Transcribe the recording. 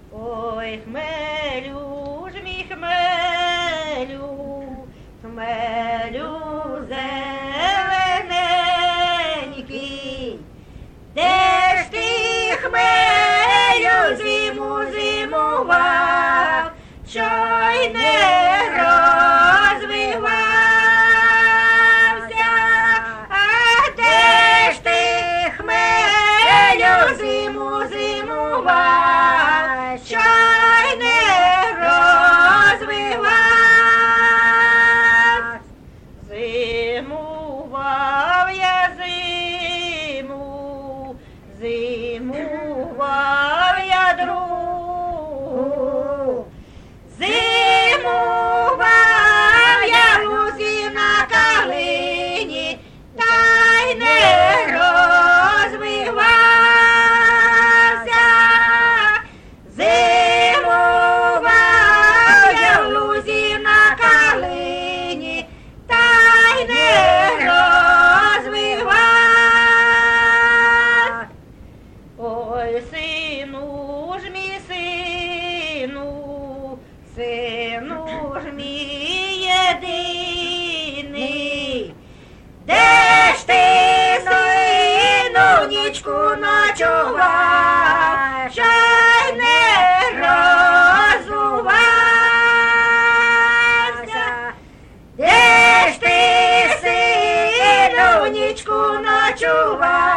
Ой, хмелю ж мій хмелю, хмелю зелененький, де ж ти, хмелю, зиму зимував, що й не розвивався, а де ж ти, хмелю, зиму зимував, що й не розвивався. Зимував я зиму, зимував я другу, зимував я лузі на калині, та й не розвивався. Зимував я в лузі на калині, та й не розвивався. Ой, сину ж мій сину, сину ж мій єдиний, де ж ти, сину, нічку ночував, що й не роззувався? Де ж ти, сину, нічку ночував,